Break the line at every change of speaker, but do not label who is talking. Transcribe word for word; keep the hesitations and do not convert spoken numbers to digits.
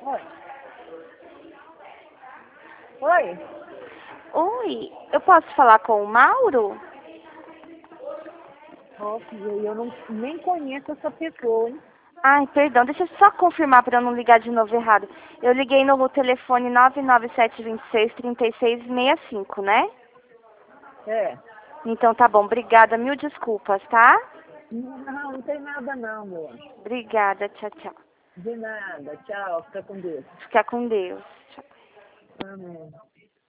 Oi. Oi?
Oi, eu posso falar com o Mauro?
Ó, filha, eu não, nem conheço essa pessoa, hein?
Ai, perdão, deixa eu só confirmar para eu não ligar de novo errado. Eu liguei no telefone nove nove sete dois seis, três seis seis cinco, né?
É.
Então tá bom, obrigada, mil desculpas, tá?
Não, não tem nada não, meu.
Obrigada, tchau, tchau.
De nada. Tchau. Fica com Deus.
Fica com Deus. Tchau.
Amém.